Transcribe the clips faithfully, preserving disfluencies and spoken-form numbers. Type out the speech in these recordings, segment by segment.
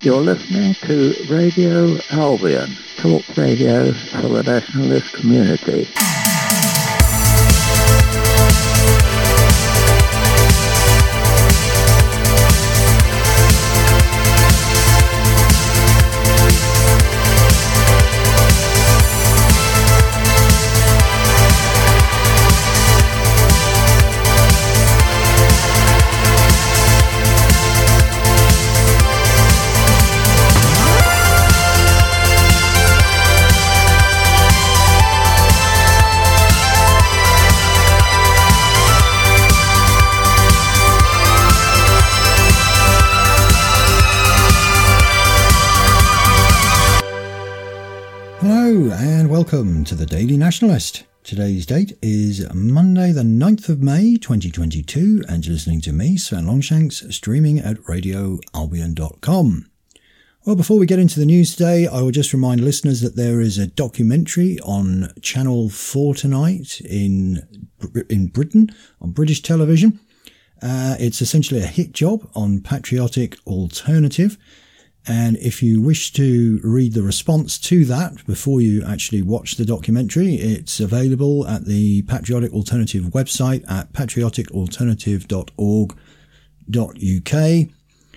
You're listening to Radio Albion, talk radio for the nationalist community. Welcome to the Daily Nationalist. Today's date is Monday the ninth of May twenty twenty-two, and you're listening to me, Sven Longshanks, streaming at radio albion dot com. Well, before we get into the news today, I will just remind listeners that there is a documentary on Channel four tonight in in Britain, on British television. Uh, it's essentially a hit job on patriotic alternative. And if you wish to read the response to that before you actually watch the documentary, it's available at the Patriotic Alternative website at patriotic alternative dot org dot U K.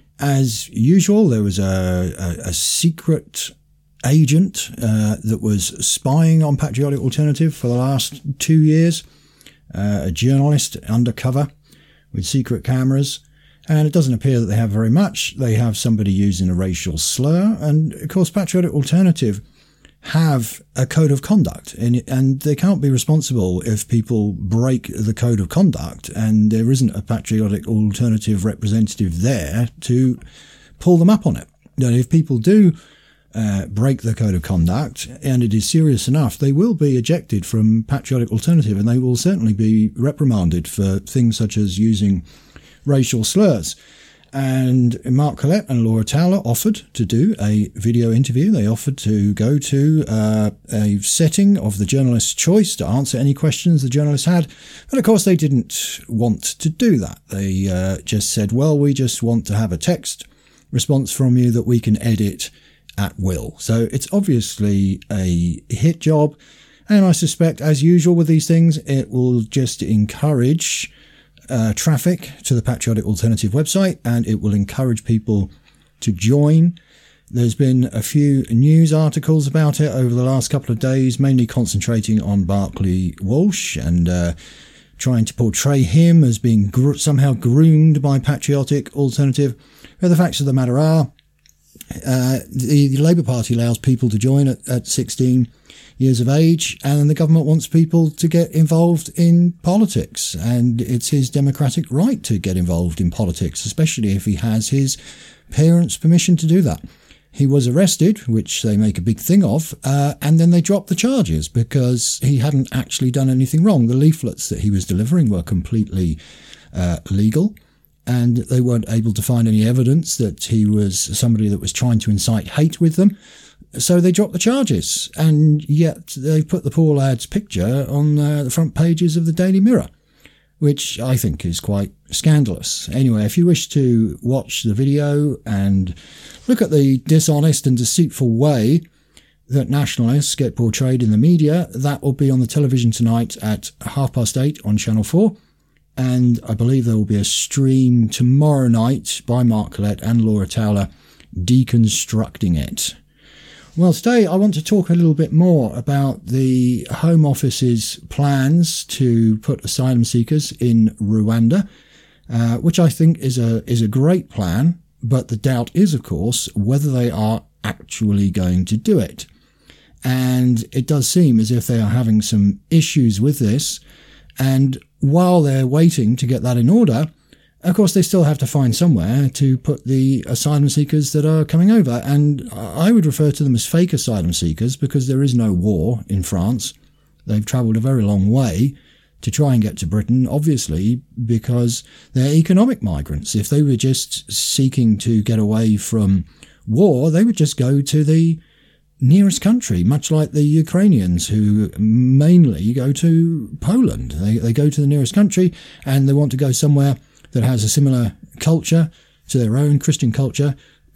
As usual, there was a, a, a secret agent uh, that was spying on Patriotic Alternative for the last two years, uh, a journalist undercover with secret cameras. And it doesn't appear that they have very much. They have somebody using a racial slur. And, of course, Patriotic Alternative have a code of conduct. And, and they can't be responsible if people break the code of conduct and there isn't a Patriotic Alternative representative there to pull them up on it. You know, if people do uh, break the code of conduct and it is serious enough, they will be ejected from Patriotic Alternative, and they will certainly be reprimanded for things such as using racial slurs. And Mark Collett and Laura Towler offered to do a video interview. They offered to go to uh, a setting of the journalist's choice to answer any questions the journalist had. But of course they didn't want to do that. They uh, just said, well, we just want to have a text response from you that we can edit at will. So it's obviously a hit job. And I suspect, as usual with these things, it will just encourage Uh, traffic to the Patriotic Alternative website, and it will encourage people to join. There's been a few news articles about it over the last couple of days, mainly concentrating on Barclay Walsh and uh, trying to portray him as being gro- somehow groomed by Patriotic Alternative. But the facts of the matter are, uh, the, the Labour Party allows people to join at, at sixteen years of age, and the government wants people to get involved in politics, and it's his democratic right to get involved in politics, especially if he has his parents' permission to do that. He was arrested, which they make a big thing of, uh, and then they dropped the charges because he hadn't actually done anything wrong. The leaflets that he was delivering were completely uh, legal, and they weren't able to find any evidence that he was somebody that was trying to incite hate with them. So they dropped the charges, and yet they put the poor lad's picture on uh, the front pages of the Daily Mirror, which I think is quite scandalous. Anyway, if you wish to watch the video and look at the dishonest and deceitful way that nationalists get portrayed in the media, that will be on the television tonight at half past eight on Channel four. And I believe there will be a stream tomorrow night by Mark Collett and Laura Towler deconstructing it. Well, today I want to talk a little bit more about the Home Office's plans to put asylum seekers in Rwanda, uh, which I think is a is a great plan, but the doubt is, of course, whether they are actually going to do it. And it does seem as if they are having some issues with this, and while they're waiting to get that in order, of course, they still have to find somewhere to put the asylum seekers that are coming over. And I would refer to them as fake asylum seekers because there is no war in France. They've travelled a very long way to try and get to Britain, obviously, because they're economic migrants. If they were just seeking to get away from war, they would just go to the nearest country, much like the Ukrainians who mainly go to Poland. They, they go to the nearest country and they want to go somewhere that has a similar culture to their own, Christian culture,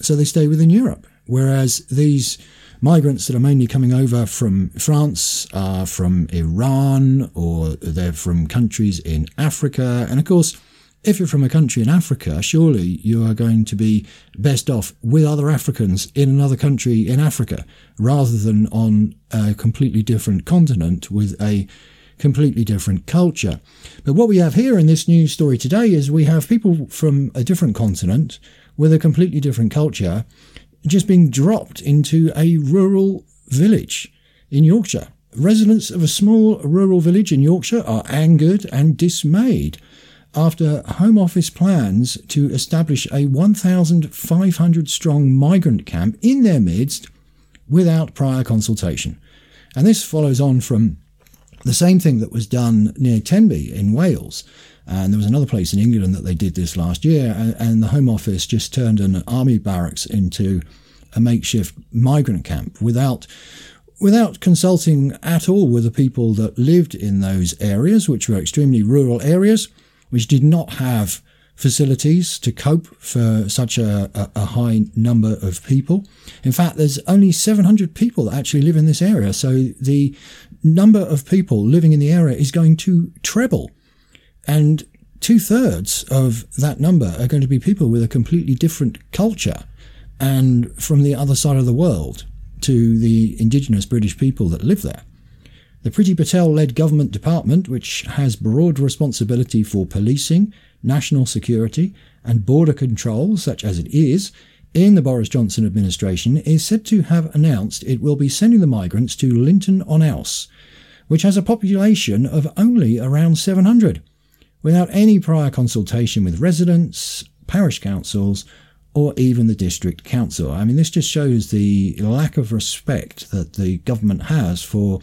so they stay within Europe. Whereas these migrants that are mainly coming over from France are from Iran, or they're from countries in Africa. And of course, if you're from a country in Africa, surely you are going to be best off with other Africans in another country in Africa, rather than on a completely different continent with a completely different culture. But what we have here in this news story today is we have people from a different continent with a completely different culture just being dropped into a rural village in Yorkshire. Residents of a small rural village in Yorkshire are angered and dismayed after Home Office plans to establish a one thousand five hundred strong migrant camp in their midst without prior consultation. And this follows on from the same thing that was done near Tenby in Wales. And there was another place in England that they did this last year, and, and the Home Office just turned an army barracks into a makeshift migrant camp without without consulting at all with the people that lived in those areas, which were extremely rural areas, which did not have facilities to cope for such a, a, a high number of people. In fact, there's only seven hundred people that actually live in this area, so the number of people living in the area is going to treble. And two-thirds of that number are going to be people with a completely different culture and from the other side of the world to the indigenous British people that live there. The Priti Patel-led government department, which has broad responsibility for policing, national security and border control, such as it is, in the Boris Johnson administration, is said to have announced it will be sending the migrants to Linton-on-Ouse, which has a population of only around seven hundred, without any prior consultation with residents, parish councils, or even the district council. I mean, this just shows the lack of respect that the government has for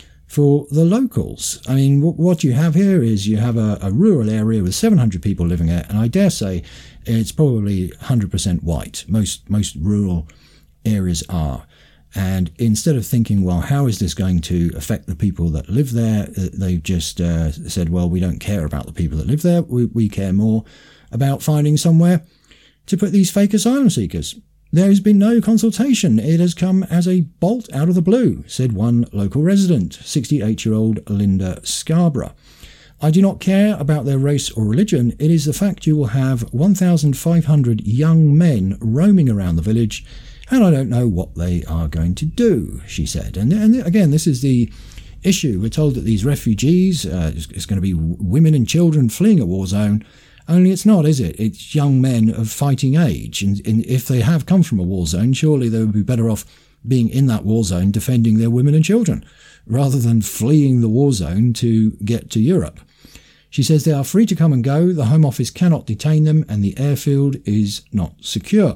for the locals. I mean, w- what you have here is you have a, a rural area with seven hundred people living there, and I dare say it's probably one hundred percent white. Most most rural areas are. And instead of thinking, well, how is this going to affect the people that live there, they've just uh, said, well, we don't care about the people that live there. We, we care more about finding somewhere to put these fake asylum seekers. There has been no consultation. It has come as a bolt out of the blue, said one local resident, sixty-eight-year-old Linda Scarborough. I do not care about their race or religion. It is the fact you will have one thousand five hundred young men roaming around the village, and I don't know what they are going to do, she said. And, and again, this is the issue. We're told that these refugees, uh, it's, it's going to be women and children fleeing a war zone. Only it's not, is it? It's young men of fighting age. And, and if they have come from a war zone, surely they would be better off being in that war zone defending their women and children, rather than fleeing the war zone to get to Europe. She says they are free to come and go. The Home Office cannot detain them, and the airfield is not secure.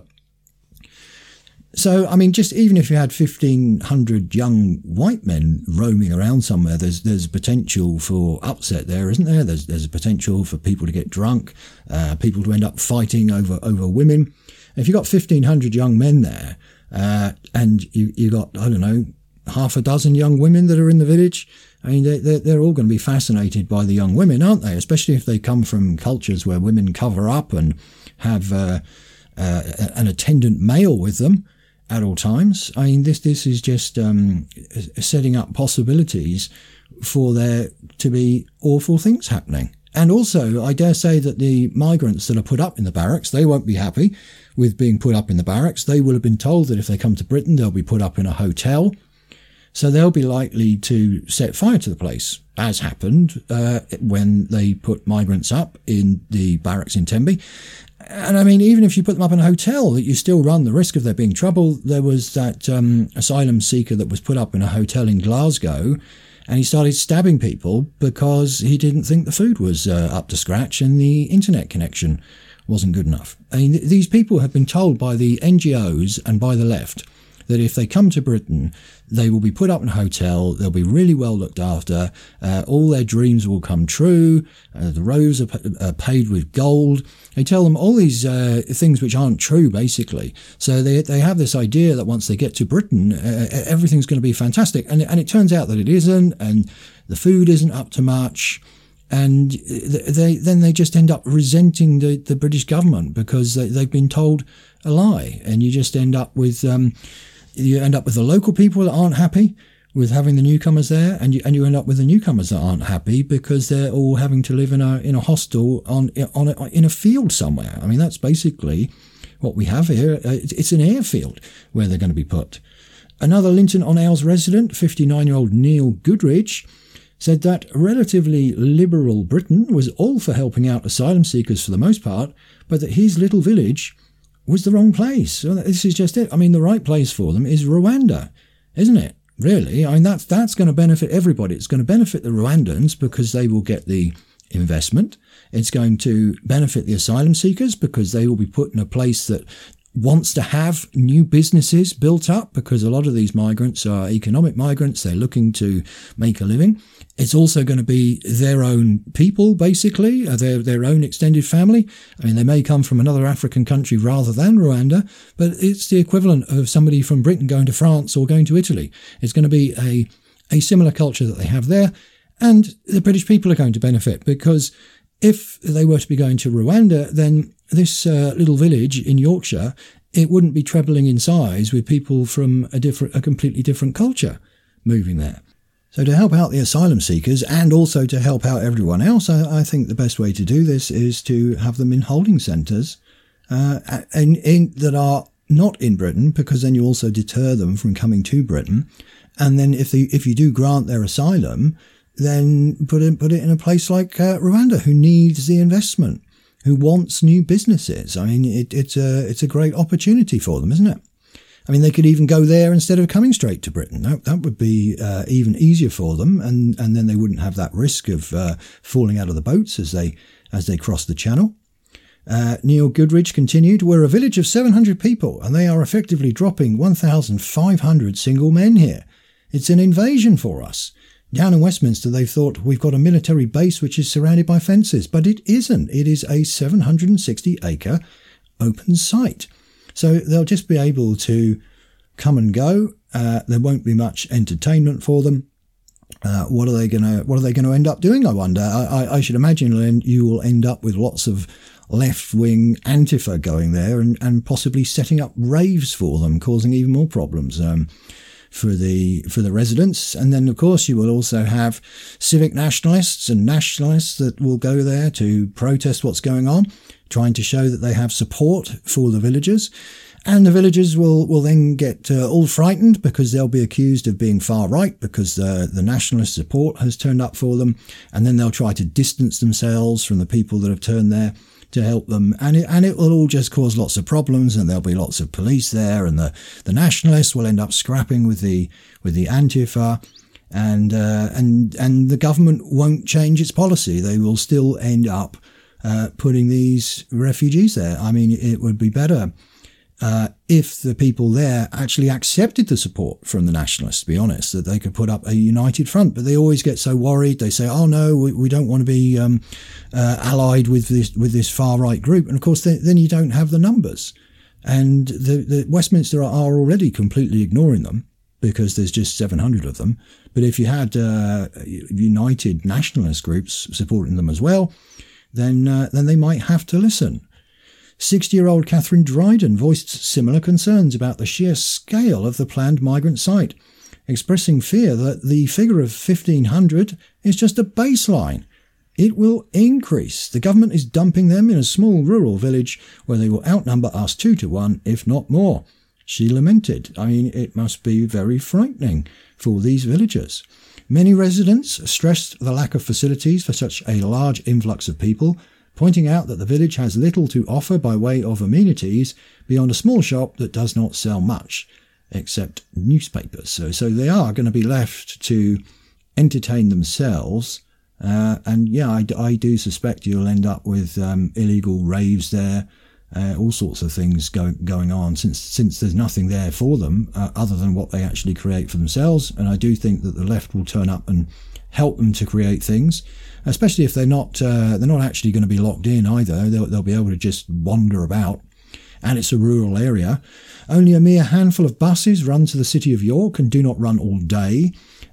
So, I mean, just even if you had fifteen hundred young white men roaming around somewhere, there's there's potential for upset there, isn't there? There's there's a potential for people to get drunk, uh, people to end up fighting over, over women. If you've got fifteen hundred young men there, uh, and you you got, I don't know, half a dozen young women that are in the village, I mean, they're, they're all going to be fascinated by the young women, aren't they? Especially if they come from cultures where women cover up and have uh, uh, an attendant male with them at all times. I mean, this this is just um, setting up possibilities for there to be awful things happening. And also, I dare say that the migrants that are put up in the barracks, they won't be happy with being put up in the barracks. They will have been told that if they come to Britain, they'll be put up in a hotel. So they'll be likely to set fire to the place, as happened uh, when they put migrants up in the barracks in Tenby. And I mean, even if you put them up in a hotel, that you still run the risk of there being trouble. There was that um, asylum seeker that was put up in a hotel in Glasgow, and he started stabbing people because he didn't think the food was uh, up to scratch and the internet connection wasn't good enough. I mean, th- these people have been told by the N G Os and by the left that if they come to Britain, they will be put up in a hotel, they'll be really well looked after, uh, all their dreams will come true, uh, the roads are, p- are paid with gold. They tell them all these uh, things which aren't true, basically. So they they have this idea that once they get to Britain, uh, everything's going to be fantastic. And, and it turns out that it isn't, and the food isn't up to much, And they then they just end up resenting the, the British government because they, they've been told a lie, and you just end up with um, you end up with the local people that aren't happy with having the newcomers there, and you and you end up with the newcomers that aren't happy because they're all having to live in a in a hostel on on a, in a field somewhere. I mean, that's basically what we have here. It's an airfield where they're going to be put. Another Linton-on-Ales resident, fifty-nine-year-old Neil Goodridge, said that relatively liberal Britain was all for helping out asylum seekers for the most part, but that his little village was the wrong place. So this is just it. I mean, the right place for them is Rwanda, isn't it? Really? I mean, that's, that's going to benefit everybody. It's going to benefit the Rwandans because they will get the investment. It's going to benefit the asylum seekers because they will be put in a place that wants to have new businesses built up, because a lot of these migrants are economic migrants. They're looking to make a living. It's also going to be their own people, basically, their their own extended family. I mean, they may come from another African country rather than Rwanda, but it's the equivalent of somebody from Britain going to France or going to Italy. It's going to be a, a similar culture that they have there, and the British people are going to benefit, because if they were to be going to Rwanda, then this uh, little village in Yorkshire, it wouldn't be trebling in size with people from a different, a completely different culture moving there. So to help out the asylum seekers and also to help out everyone else, I, I think the best way to do this is to have them in holding centres uh, in, in, that are not in Britain, because then you also deter them from coming to Britain. And then if, they, if you do grant their asylum, then put it, put it in a place like uh, Rwanda, who needs the investment, who wants new businesses. I mean, it, it's a it's a great opportunity for them, isn't it? I mean, they could even go there instead of coming straight to Britain. That, that would be uh, even easier for them, and, and then they wouldn't have that risk of uh, falling out of the boats as they as they cross the channel. Uh, Neil Goodridge continued, "We're a village of seven hundred people, and they are effectively dropping one thousand five hundred single men here. It's an invasion for us. Down in Westminster, they've thought we've got a military base which is surrounded by fences, but it isn't. It is a seven hundred sixty acre open site. So they'll just be able to come and go. Uh, there won't be much entertainment for them. Uh, what are they going to What are they going to end up doing? I wonder. I, I should imagine you will end up with lots of left-wing Antifa going there and, and possibly setting up raves for them, causing even more problems um, for the for the residents. And then, of course, you will also have civic nationalists and nationalists that will go there to protest what's going on, trying to show that they have support for the villagers. And the villagers will, will then get uh, all frightened because they'll be accused of being far right because uh, the nationalist support has turned up for them. And then they'll try to distance themselves from the people that have turned there to help them. And it, and it will all just cause lots of problems, and there'll be lots of police there, and the, the nationalists will end up scrapping with the with the Antifa. And, uh, and, and the government won't change its policy. They will still end up uh, putting these refugees there. I mean, it would be better Uh, if the people there actually accepted the support from the nationalists, to be honest, that they could put up a united front. But they always get so worried. They say, oh, no, we, we don't want to be um, uh, allied with this with this far-right group. And, of course, th- then you don't have the numbers. And the, the Westminster are, are already completely ignoring them because there's just seven hundred of them. But if you had uh, united nationalist groups supporting them as well, then uh, then they might have to listen. sixty-year-old Catherine Dryden voiced similar concerns about the sheer scale of the planned migrant site, expressing fear that the figure of fifteen hundred is just a baseline. It will increase. The government is dumping them in a small rural village where they will outnumber us two to one, if not more. She lamented. I mean, it must be very frightening for these villagers. Many residents stressed the lack of facilities for such a large influx of people, pointing out that the village has little to offer by way of amenities beyond a small shop that does not sell much, except newspapers. So, so they are going to be left to entertain themselves. Uh, and yeah, I, I do suspect you'll end up with um, illegal raves there, uh, all sorts of things go, going on, since since there's nothing there for them uh, other than what they actually create for themselves. And I do think that the left will turn up and help them to create things, especially if they're not uh, they're not actually going to be locked in either. They'll, they'll be able to just wander about. And it's a rural area. Only a mere handful of buses run to the city of York and do not run all day.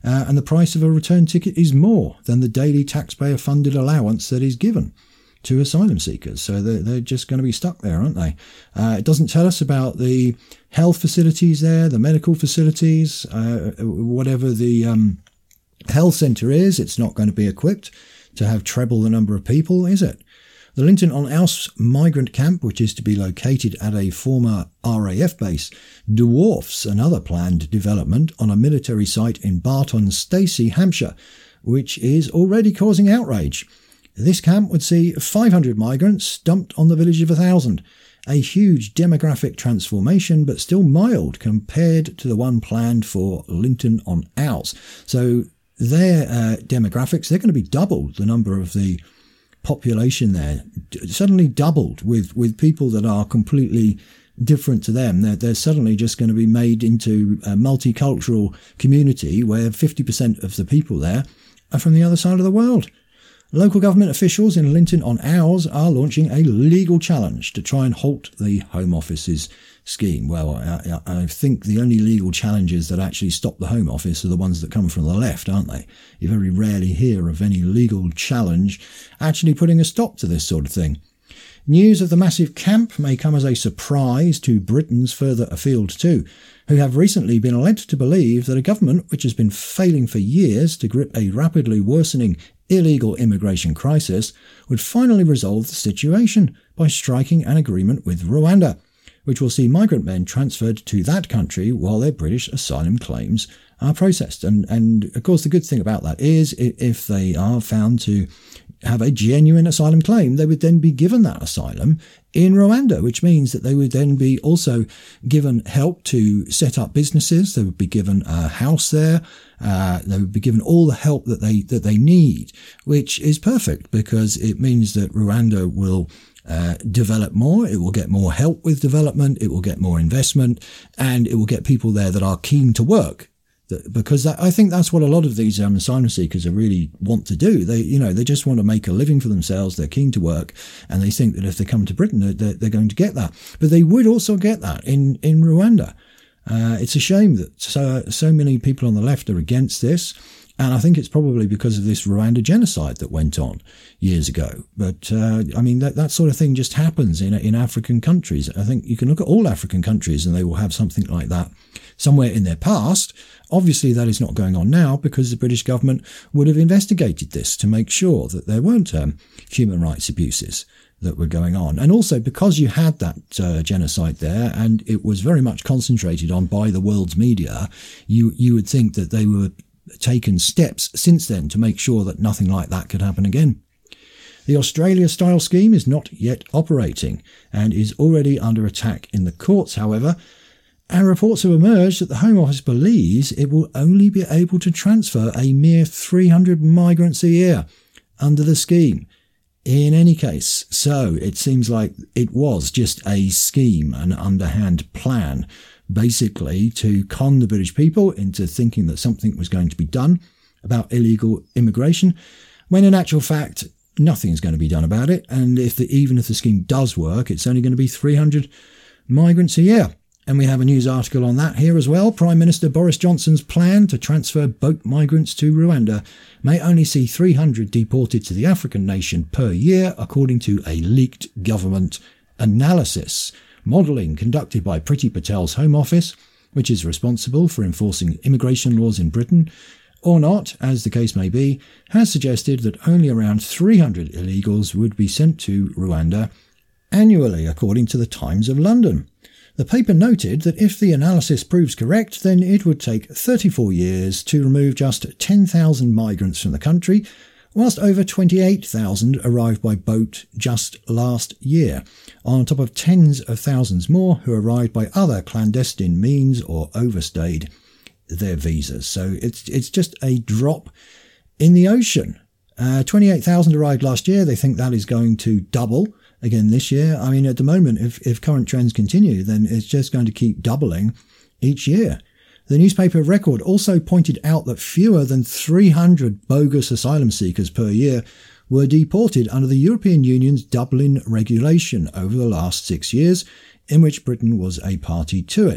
uh, and the price of a return ticket is more than the daily taxpayer-funded allowance that is given to asylum seekers. So they're, they're just going to be stuck there, aren't they? Uh, it doesn't tell us about the health facilities there, the medical facilities, uh, whatever the um, health centre is. It's not going to be equipped to have treble the number of people, is it? The Linton on Ouse migrant camp, which is to be located at a former R A F base, dwarfs another planned development on a military site in Barton Stacey, Hampshire, which is already causing outrage. This camp would see five hundred migrants dumped on the village of one thousand, a huge demographic transformation, but still mild compared to the one planned for Linton on Ouse. So their uh, demographics, they're going to be doubled, the number of the population there, suddenly doubled with, with people that are completely different to them. They're, they're suddenly just going to be made into a multicultural community where fifty percent of the people there are from the other side of the world. Local government officials in Linton on Ouse are launching a legal challenge to try and halt the Home Office's scheme. Well, I, I think the only legal challenges that actually stop the Home Office are the ones that come from the left, aren't they? You very rarely hear of any legal challenge actually putting a stop to this sort of thing. News of the massive camp may come as a surprise to Britons further afield too, who have recently been led to believe that a government which has been failing for years to grip a rapidly worsening illegal immigration crisis would finally resolve the situation by striking an agreement with Rwanda, which will see migrant men transferred to that country while their British asylum claims are processed. And, and of course, the good thing about that is if they are found to have a genuine asylum claim, they would then be given that asylum in Rwanda, which means that they would then be also given help to set up businesses. They would be given a house there. Uh, they would be given all the help that they that they need, which is perfect because it means that Rwanda will uh, develop more. It will get more help with development. It will get more investment, and it will get people there that are keen to work. Because that, I think that's what a lot of these um, asylum seekers are really want to do. They, you know, they just want to make a living for themselves. They're keen to work, and they think that if they come to Britain, they're, they're going to get that. But they would also get that in in Rwanda. Uh, it's a shame that so so many people on the left are against this, and I think it's probably because of this Rwanda genocide that went on years ago. But uh, I mean, that that sort of thing just happens in in African countries. I think you can look at all African countries, and they will have something like that somewhere in their past. Obviously, that is not going on now because the British government would have investigated this to make sure that there weren't um, human rights abuses that were going on. And also because you had that uh, genocide there and it was very much concentrated on by the world's media, you, you would think that they were taken steps since then to make sure that nothing like that could happen again. The Australia-style scheme is not yet operating and is already under attack in the courts, however, and reports have emerged that the Home Office believes it will only be able to transfer a mere three hundred migrants a year under the scheme. In any case, so it seems like it was just a scheme, an underhand plan, basically to con the British people into thinking that something was going to be done about illegal immigration, when in actual fact, nothing's going to be done about it. And if the, even if the scheme does work, it's only going to be three hundred migrants a year. And we have a news article on that here as well. Prime Minister Boris Johnson's plan to transfer boat migrants to Rwanda may only see three hundred deported to the African nation per year, according to a leaked government analysis. Modelling conducted by Priti Patel's Home Office, which is responsible for enforcing immigration laws in Britain, or not, as the case may be, has suggested that only around three hundred illegals would be sent to Rwanda annually, according to the Times of London. The paper noted that if the analysis proves correct, then it would take thirty-four years to remove just ten thousand migrants from the country, whilst over twenty-eight thousand arrived by boat just last year, on top of tens of thousands more who arrived by other clandestine means or overstayed their visas. So it's it's just a drop in the ocean. Uh, twenty-eight thousand arrived last year. They think that is going to double again this year. I mean, at the moment, if, if current trends continue, then it's just going to keep doubling each year. The newspaper Record also pointed out that fewer than three hundred bogus asylum seekers per year were deported under the European Union's Dublin regulation over the last six years, in which Britain was a party to it.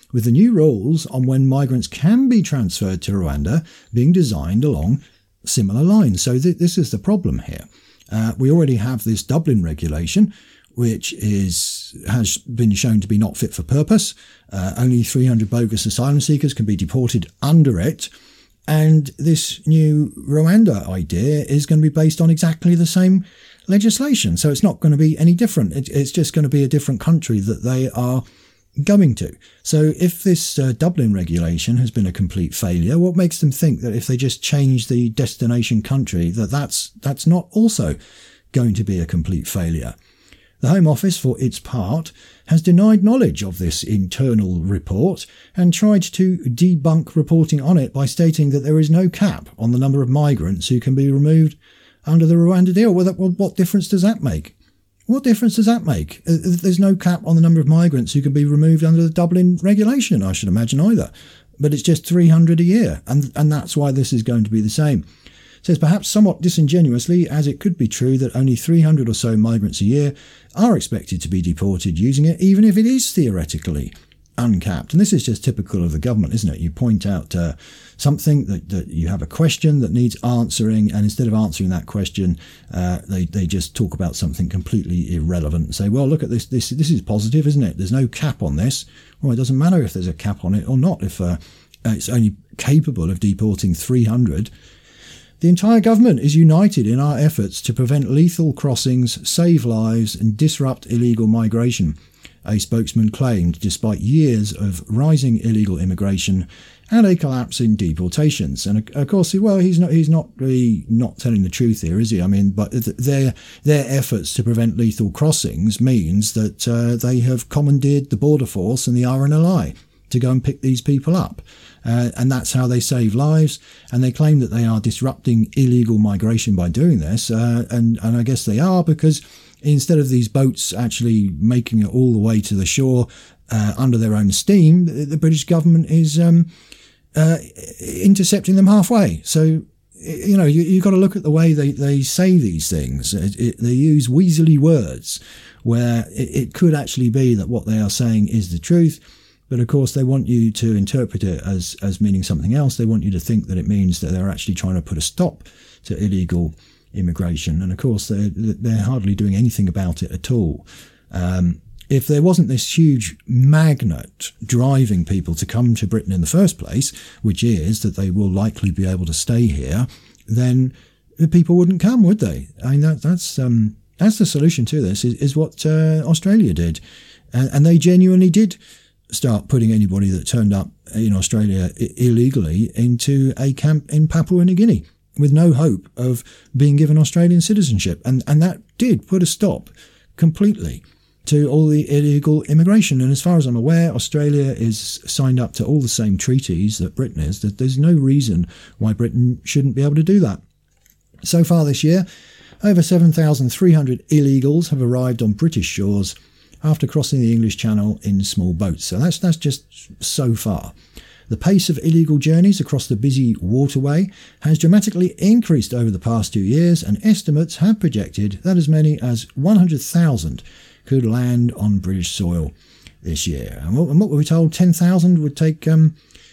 with the new rules on when migrants can be transferred to Rwanda being designed along similar lines. So th- this is the problem here. Uh, we already have this Dublin regulation, which is has been shown to be not fit for purpose. Uh, only three hundred bogus asylum seekers can be deported under it. And this new Rwanda idea is going to be based on exactly the same legislation. So it's not going to be any different. It, it's just going to be a different country that they are going to. So if this uh, Dublin regulation has been a complete failure, what makes them think that if they just change the destination country, that that's, that's not also going to be a complete failure? The Home Office, for its part, has denied knowledge of this internal report and tried to debunk reporting on it by stating that there is no cap on the number of migrants who can be removed under the Rwanda deal. Well, that, well what difference does that make? What difference does that make? There's no cap on the number of migrants who can be removed under the Dublin regulation, I should imagine, either. But it's just three hundred a year, and, and that's why this is going to be the same. Says perhaps somewhat disingenuously, as it could be true that only three hundred or so migrants a year are expected to be deported using it, even if it is theoretically uncapped. And this is just typical of the government, isn't it? You point out uh, something that, that you have a question that needs answering, and instead of answering that question, uh, they they just talk about something completely irrelevant and say, well, look at this, this this is positive, isn't it? There's no cap on this. Well, it doesn't matter if there's a cap on it or not, if uh, it's only capable of deporting three hundred. The entire government is united in our efforts to prevent lethal crossings, save lives and disrupt illegal migration, a spokesman claimed, despite years of rising illegal immigration and a collapse in deportations. And of course, well, he's not he's not really not telling the truth here, is he? I mean, but their their efforts to prevent lethal crossings means that uh, they have commandeered the Border Force and the R N L I to go and pick these people up. Uh, and that's how they save lives. And they claim that they are disrupting illegal migration by doing this. Uh, and, and I guess they are, because instead of these boats actually making it all the way to the shore uh, under their own steam, the, the British government is um, uh, intercepting them halfway. So, you know, you, you've got to look at the way they, they say these things. It, it, they use weaselly words where it, it could actually be that what they are saying is the truth. But of course, they want you to interpret it as, as meaning something else. They want you to think that it means that they're actually trying to put a stop to illegal immigration. And of course, they're, they're hardly doing anything about it at all. Um, if there wasn't this huge magnet driving people to come to Britain in the first place, which is that they will likely be able to stay here, then the people wouldn't come, would they? I mean, that, that's, um, that's the solution to this, is, is what uh, Australia did. And, and they genuinely did start putting anybody that turned up in Australia I- illegally into a camp in Papua New Guinea with no hope of being given Australian citizenship. And, and that did put a stop completely to all the illegal immigration. And as far as I'm aware, Australia is signed up to all the same treaties that Britain is. That there's no reason why Britain shouldn't be able to do that. So far this year, over seven thousand three hundred illegals have arrived on British shores after crossing the English Channel in small boats. So that's that's just so far. The pace of illegal journeys across the busy waterway has dramatically increased over the past two years, and estimates have projected that as many as one hundred thousand could land on British soil this year. And what, and what were we told? ten thousand would take... Um,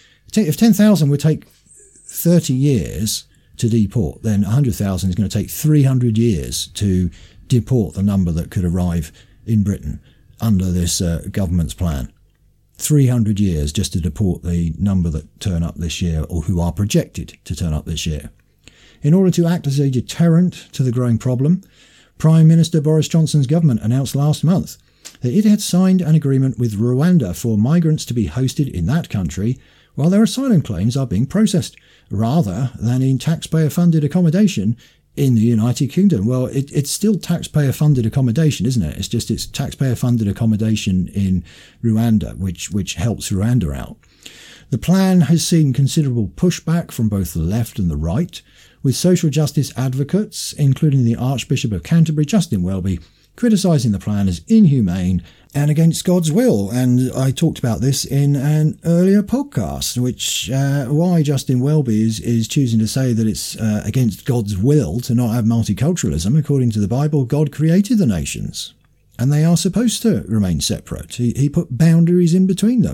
if ten thousand would take thirty years to deport, then one hundred thousand is going to take three hundred years to deport the number that could arrive in Britain under this uh, government's plan. three hundred years just to deport the number that turn up this year, or who are projected to turn up this year. In order to act as a deterrent to the growing problem, Prime Minister Boris Johnson's government announced last month that it had signed an agreement with Rwanda for migrants to be hosted in that country while their asylum claims are being processed, rather than in taxpayer-funded accommodation in the United Kingdom. Well, it, it's still taxpayer-funded accommodation, isn't it? It's just it's taxpayer-funded accommodation in Rwanda, which which helps Rwanda out. The plan has seen considerable pushback from both the left and the right, with social justice advocates, including the Archbishop of Canterbury, Justin Welby, criticising the plan as inhumane and against God's will. And I talked about this in an earlier podcast, which uh, why Justin Welby is, is choosing to say that it's uh, against God's will to not have multiculturalism. According to the Bible, God created the nations, and they are supposed to remain separate. He, he put boundaries in between them.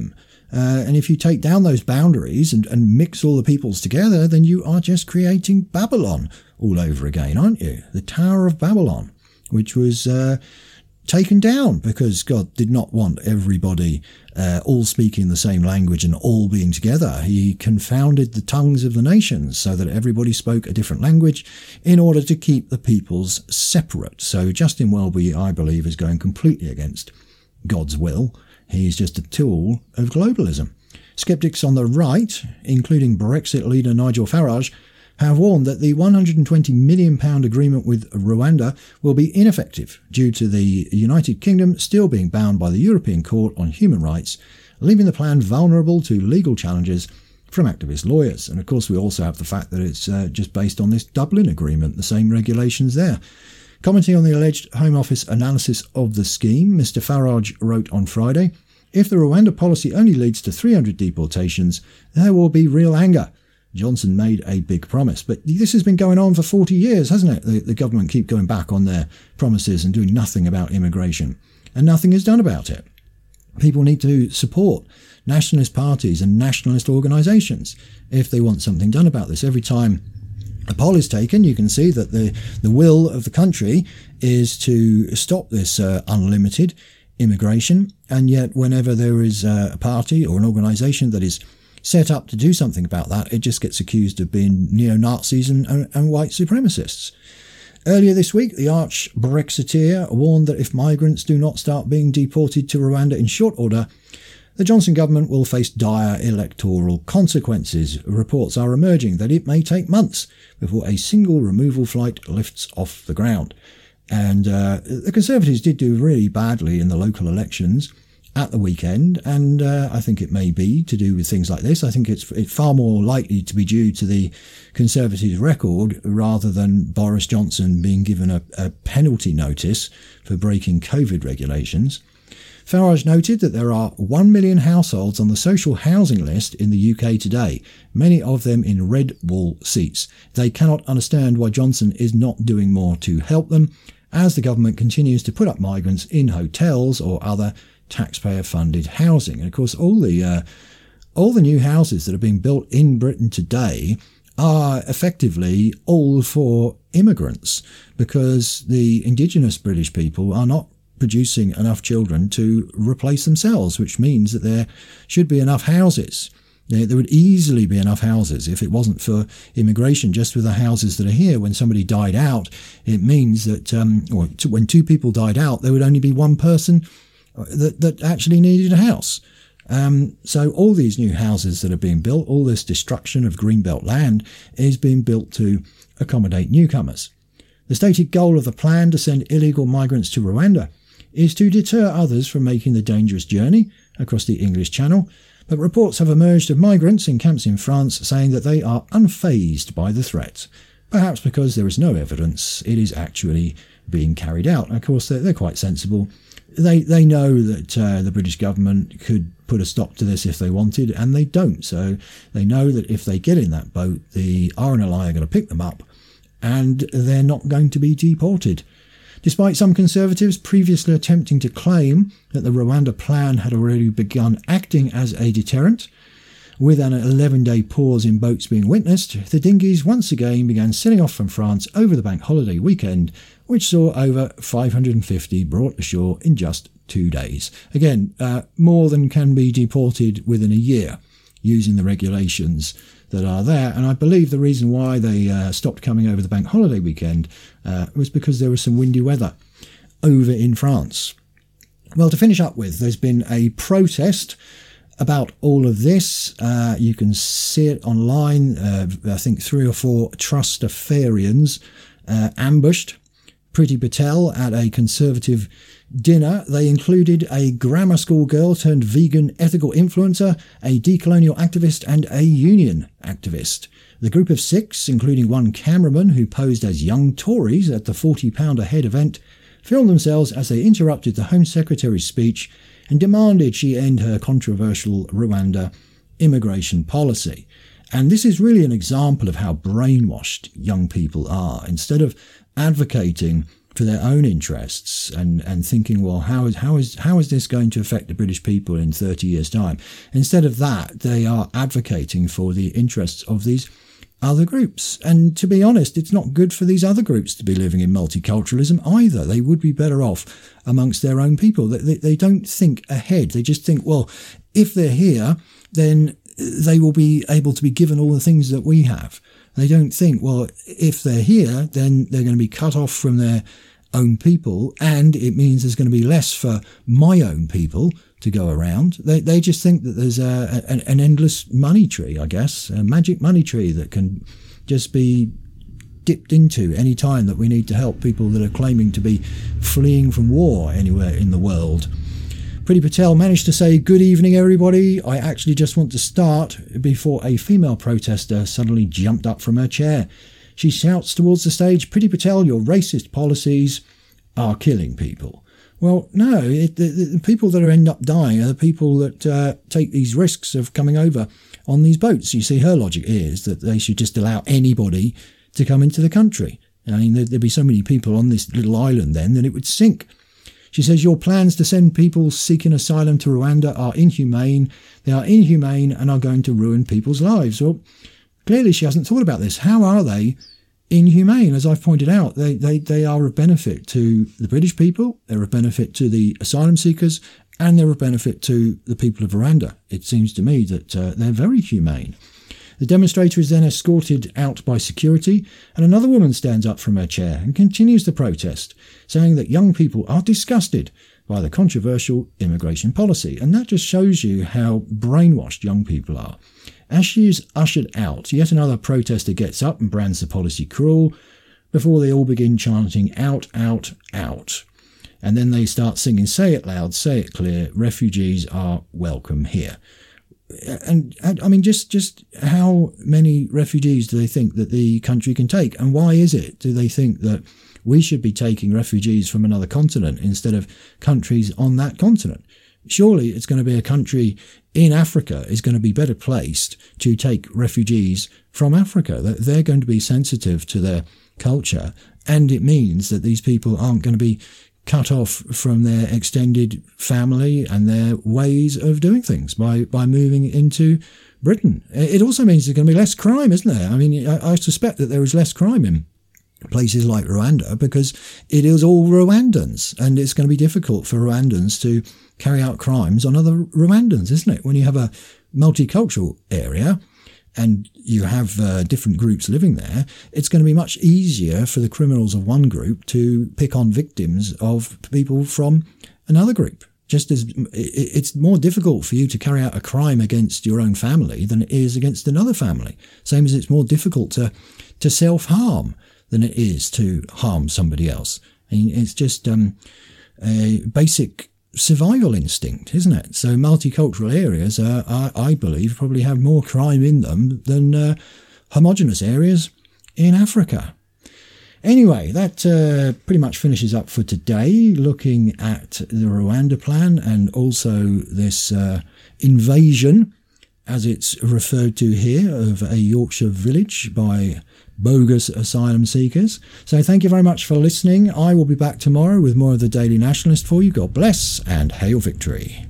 Uh, and if you take down those boundaries and, and mix all the peoples together, then you are just creating Babylon all over again, aren't you? The Tower of Babylon, which was uh, taken down because God did not want everybody uh, all speaking the same language and all being together. He confounded the tongues of the nations so that everybody spoke a different language in order to keep the peoples separate. So Justin Welby, I believe, is going completely against God's will. He's just a tool of globalism. Skeptics on the right, including Brexit leader Nigel Farage, have warned that the one hundred twenty million pounds agreement with Rwanda will be ineffective due to the United Kingdom still being bound by the European Court on Human Rights, leaving the plan vulnerable to legal challenges from activist lawyers. And of course, we also have the fact that it's uh, just based on this Dublin Agreement, the same regulations there. Commenting on the alleged Home Office analysis of the scheme, Mister Farage wrote on Friday, "If the Rwanda policy only leads to three hundred deportations, there will be real anger." Johnson made a big promise, but this has been going on for forty years, hasn't it? The, the government keep going back on their promises and doing nothing about immigration, and nothing is done about it. People need to support nationalist parties and nationalist organisations if they want something done about this. Every time a poll is taken, you can see that the, the will of the country is to stop this uh, unlimited immigration, and yet whenever there is uh, a party or an organisation that is set up to do something about that, it just gets accused of being neo-Nazis and, and, and white supremacists. Earlier this week, the arch-Brexiteer warned that if migrants do not start being deported to Rwanda in short order, the Johnson government will face dire electoral consequences. Reports are emerging that it may take months before a single removal flight lifts off the ground. And uh, the Conservatives did do really badly in the local elections at the weekend, and uh, I think it may be to do with things like this. I think it's, it's far more likely to be due to the Conservatives' record rather than Boris Johnson being given a, a penalty notice for breaking COVID regulations. Farage noted that there are one million households on the social housing list in the U K today, many of them in red wall seats. They cannot understand why Johnson is not doing more to help them, as the government continues to put up migrants in hotels or other taxpayer-funded housing. And of course, all the uh, all the new houses that are being built in Britain today are effectively all for immigrants, because the indigenous British people are not producing enough children to replace themselves, which means that there should be enough houses. There, there would easily be enough houses if it wasn't for immigration. Just with the houses that are here, when somebody died out, it means that um, or t- when two people died out, there would only be one person that, that actually needed a house. Um, so all these new houses that are being built, all this destruction of greenbelt land is being built to accommodate newcomers. The stated goal of the plan to send illegal migrants to Rwanda is to deter others from making the dangerous journey across the English Channel, but reports have emerged of migrants in camps in France saying that they are unfazed by the threat, perhaps because there is no evidence it is actually being carried out. And of course, they're, they're quite sensible. They they know that uh, the British government could put a stop to this if they wanted, and they don't. So they know that if they get in that boat, the R N L I are going to pick them up, and they're not going to be deported. Despite some Conservatives previously attempting to claim that the Rwanda plan had already begun acting as a deterrent, with an eleven-day pause in boats being witnessed, the dinghies once again began sailing off from France over the bank holiday weekend, which saw over five hundred fifty brought ashore in just two days. Again, uh, more than can be deported within a year using the regulations that are there. And I believe the reason why they uh, stopped coming over the bank holiday weekend uh, was because there was some windy weather over in France. Well, to finish up with, there's been a protest about all of this. Uh, you can see it online. Uh, I think three or four Trustafarians uh, ambushed Priti Patel at a Conservative dinner. They included a grammar school girl turned vegan ethical influencer, a decolonial activist, and a union activist. The group of six, including one cameraman who posed as young Tories at the forty pound a head event, filmed themselves as they interrupted the Home Secretary's speech and demanded she end her controversial Rwanda immigration policy. And this is really an example of how brainwashed young people are. Instead of advocating for their own interests and, and thinking, well, how is how is how is this going to affect the British people in thirty years' time? Instead of that, they are advocating for the interests of these other groups. And to be honest, it's not good for these other groups to be living in multiculturalism either. They would be better off amongst their own people. They, they, they don't think ahead. They just think, well, if they're here, then they will be able to be given all the things that we have. They don't think, well, if they're here, then they're going to be cut off from their own people, and it means there's going to be less for my own people to go around. They they just think that there's a, a an endless money tree, I guess, a magic money tree that can just be dipped into any time that we need to help people that are claiming to be fleeing from war anywhere in the world. Priti Patel managed to say, "Good evening, everybody. I actually just want to start," before a female protester suddenly jumped up from her chair. She shouts towards the stage, "Priti Patel, your racist policies are killing people." Well, no, it, the, the people that are end up dying are the people that uh, take these risks of coming over on these boats. You see, her logic is that they should just allow anybody to come into the country. I mean, there'd, there'd be so many people on this little island then that it would sink. She says, "Your plans to send people seeking asylum to Rwanda are inhumane. They are inhumane and are going to ruin people's lives." Well, clearly she hasn't thought about this. How are they inhumane? As I've pointed out, they, they, they are of benefit to the British people, they're of benefit to the asylum seekers, and they're of benefit to the people of Rwanda. It seems to me that uh, they're very humane. The demonstrator is then escorted out by security, and another woman stands up from her chair and continues the protest, saying that young people are disgusted by the controversial immigration policy. And that just shows you how brainwashed young people are. As she is ushered out, yet another protester gets up and brands the policy cruel, before they all begin chanting, "Out, out, out." And then they start singing, "Say it loud, say it clear, refugees are welcome here." And, and I mean, just, just how many refugees do they think that the country can take? And why is it do they think that we should be taking refugees from another continent instead of countries on that continent? Surely it's going to be a country in Africa is going to be better placed to take refugees from Africa. They're going to be sensitive to their culture, and it means that these people aren't going to be cut off from their extended family and their ways of doing things by, by moving into Britain. It also means there's going to be less crime, isn't there? I mean, I, I suspect that there is less crime in places like Rwanda because it is all Rwandans, and it's going to be difficult for Rwandans to carry out crimes on other Rwandans, isn't it? When you have a multicultural area and you have uh, different groups living there, it's going to be much easier for the criminals of one group to pick on victims of people from another group. Just as it's more difficult for you to carry out a crime against your own family than it is against another family. Same as it's more difficult to, to self-harm than it is to harm somebody else. And it's just um, a basic survival instinct, isn't it? So multicultural areas, are, are, I believe, probably have more crime in them than uh, homogenous areas in Africa. Anyway, that uh, pretty much finishes up for today, looking at the Rwanda plan and also this uh, invasion, as it's referred to here, of a Yorkshire village by bogus asylum seekers. So thank you very much for listening. I will be back tomorrow with more of the Daily Nationalist for you. God bless and hail victory.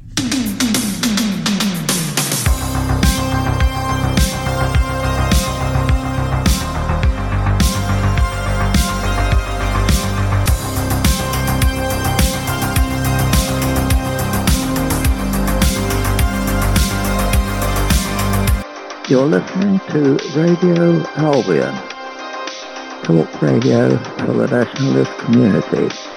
You're listening to Radio Albion, talk radio for the nationalist community.